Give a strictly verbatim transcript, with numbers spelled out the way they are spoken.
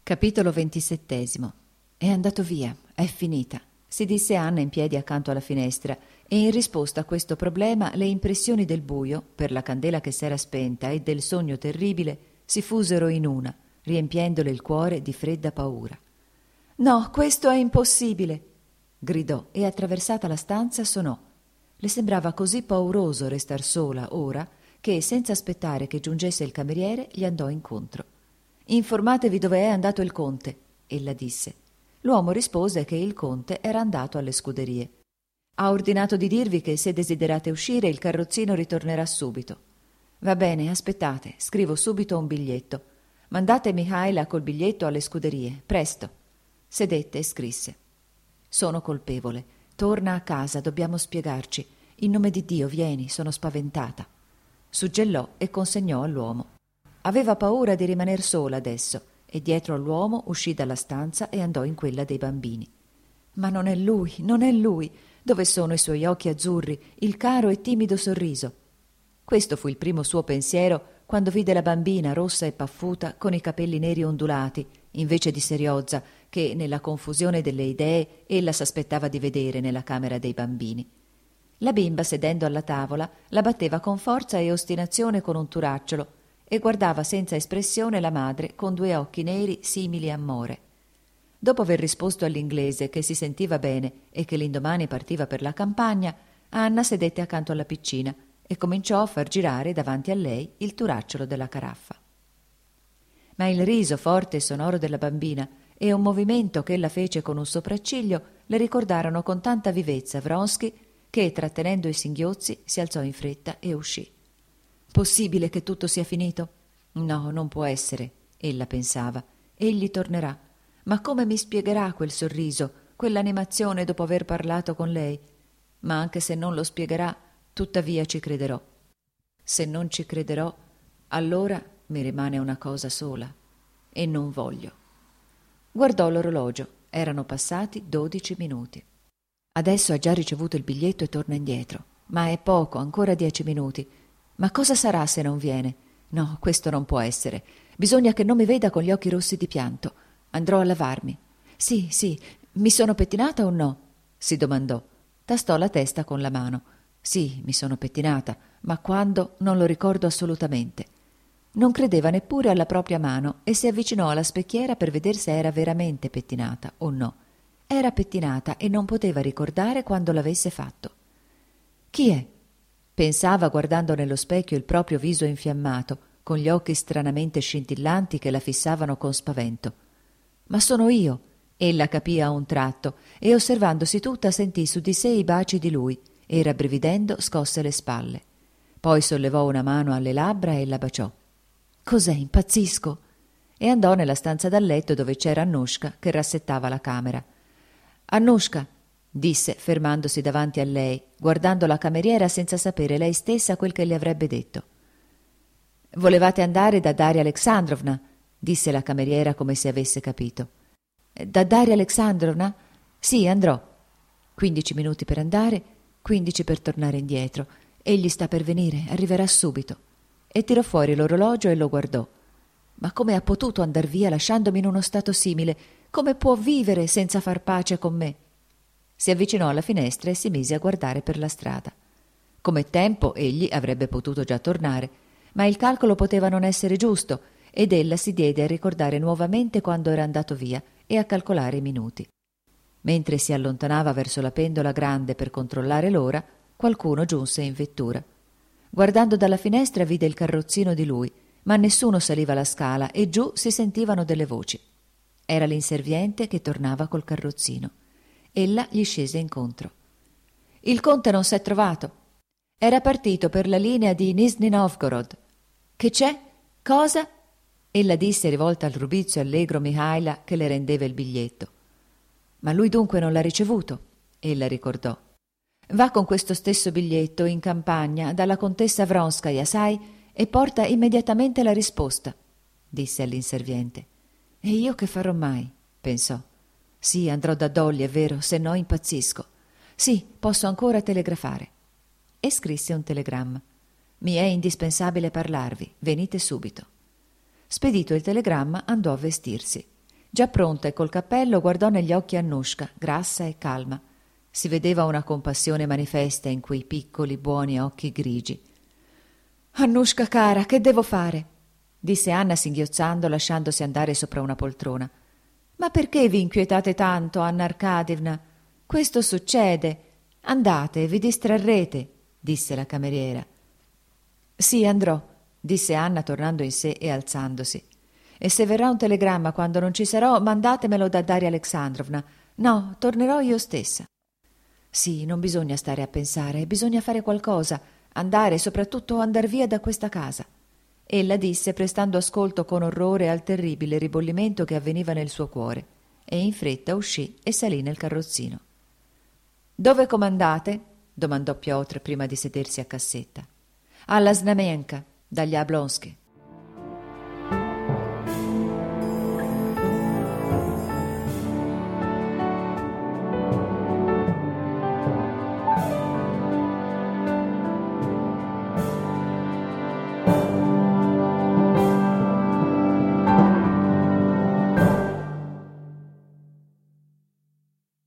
Capitolo ventisettesimo. È andato via, è finita, si disse Anna in piedi accanto alla finestra, e in risposta a questo problema le impressioni del buio, per la candela che s'era spenta, e del sogno terribile si fusero in una, riempiendole il cuore di fredda paura. «No, questo è impossibile!» gridò, e attraversata la stanza sonò. Le sembrava così pauroso restar sola ora che, senza aspettare che giungesse il cameriere, gli andò incontro. «Informatevi dove è andato il conte», ella disse. L'uomo rispose che il conte era andato alle scuderie. «Ha ordinato di dirvi che se desiderate uscire il carrozzino ritornerà subito». «Va bene, aspettate, scrivo subito un biglietto. Mandate Mihaela col biglietto alle scuderie, presto». Sedette e scrisse. «Sono colpevole. Torna a casa, dobbiamo spiegarci. In nome di Dio, vieni, sono spaventata». Suggellò e consegnò all'uomo. Aveva paura di rimaner sola adesso, e dietro all'uomo uscì dalla stanza e andò in quella dei bambini. Ma non è lui, non è lui. Dove sono i suoi occhi azzurri, il caro e timido sorriso? Questo fu il primo suo pensiero quando vide la bambina rossa e paffuta con i capelli neri ondulati, invece di Seriozza, che nella confusione delle idee ella s'aspettava di vedere nella camera dei bambini. La bimba, sedendo alla tavola, la batteva con forza e ostinazione con un turacciolo e guardava senza espressione la madre con due occhi neri simili a more. Dopo aver risposto all'inglese che si sentiva bene e che l'indomani partiva per la campagna, Anna sedette accanto alla piccina e cominciò a far girare davanti a lei il turacciolo della caraffa. Ma il riso forte e sonoro della bambina e un movimento che ella fece con un sopracciglio le ricordarono con tanta vivezza Vronsky che, trattenendo i singhiozzi, si alzò in fretta e uscì. «Possibile che tutto sia finito? No, non può essere», ella pensava. «Egli tornerà. Ma come mi spiegherà quel sorriso, quell'animazione dopo aver parlato con lei? Ma anche se non lo spiegherà, tuttavia ci crederò. Se non ci crederò, allora mi rimane una cosa sola, e non voglio». Guardò l'orologio. Erano passati dodici minuti. «Adesso ha già ricevuto il biglietto e torna indietro. Ma è poco, ancora dieci minuti. Ma cosa sarà se non viene? No, questo non può essere. Bisogna che non mi veda con gli occhi rossi di pianto. Andrò a lavarmi. Sì, sì, mi sono pettinata o no?» si domandò. Tastò la testa con la mano. «Sì, mi sono pettinata, ma quando non lo ricordo assolutamente». Non credeva neppure alla propria mano e si avvicinò alla specchiera per vedere se era veramente pettinata o no. Era pettinata e non poteva ricordare quando l'avesse fatto. «Chi è?» pensava guardando nello specchio il proprio viso infiammato, con gli occhi stranamente scintillanti che la fissavano con spavento. «Ma sono io», ella capì a un tratto, e osservandosi tutta sentì su di sé i baci di lui, e rabbrividendo scosse le spalle. Poi sollevò una mano alle labbra e la baciò. «Cos'è, impazzisco?» E andò nella stanza da letto dove c'era Annushka che rassettava la camera. «Annushka», disse fermandosi davanti a lei, guardando la cameriera senza sapere lei stessa quel che le avrebbe detto. «Volevate andare da Daria Alexandrovna?» disse la cameriera come se avesse capito. «Da Daria Alexandrovna? Sì, andrò. Quindici minuti per andare, quindici per tornare indietro. Egli sta per venire, arriverà subito». E tirò fuori l'orologio e lo guardò. «Ma come ha potuto andar via lasciandomi in uno stato simile? Come può vivere senza far pace con me?» Si avvicinò alla finestra e si mise a guardare per la strada. Come tempo egli avrebbe potuto già tornare, ma il calcolo poteva non essere giusto, ed ella si diede a ricordare nuovamente quando era andato via e a calcolare i minuti. Mentre si allontanava verso la pendola grande per controllare l'ora, qualcuno giunse in vettura. Guardando dalla finestra vide il carrozzino di lui, ma nessuno saliva la scala e giù si sentivano delle voci. Era l'inserviente che tornava col carrozzino. Ella gli scese incontro. «Il conte non s'è trovato. Era partito per la linea di Nizhny Novgorod». «Che c'è? Cosa?» ella disse rivolta al rubizzo e allegro Mihaela che le rendeva il biglietto. «Ma lui dunque non l'ha ricevuto?» ella ricordò. «Va con questo stesso biglietto in campagna dalla contessa Vronskaya, sai, e porta immediatamente la risposta», disse all'inserviente. «E io che farò mai?» pensò. «Sì, andrò da Dolly, è vero, se no impazzisco. Sì, posso ancora telegrafare». E scrisse un telegramma. «Mi è indispensabile parlarvi, venite subito». Spedito il telegramma, andò a vestirsi. Già pronta e col cappello guardò negli occhi Annushka, grassa e calma. Si vedeva una compassione manifesta in quei piccoli, buoni occhi grigi. «Annushka cara, che devo fare?» disse Anna singhiozzando, lasciandosi andare sopra una poltrona. «Ma perché vi inquietate tanto, Anna Arkadievna? Questo succede. Andate, vi distrarrete», disse la cameriera. «Sì, andrò», disse Anna tornando in sé e alzandosi. «E se verrà un telegramma quando non ci sarò, mandatemelo da Daria Alexandrovna. No, tornerò io stessa». «Sì, non bisogna stare a pensare, bisogna fare qualcosa, andare, soprattutto andar via da questa casa». Ella disse, prestando ascolto con orrore al terribile ribollimento che avveniva nel suo cuore, e in fretta uscì e salì nel carrozzino. «Dove comandate?» domandò Piotr prima di sedersi a cassetta. «Alla Znamenka, dagli Ablonske».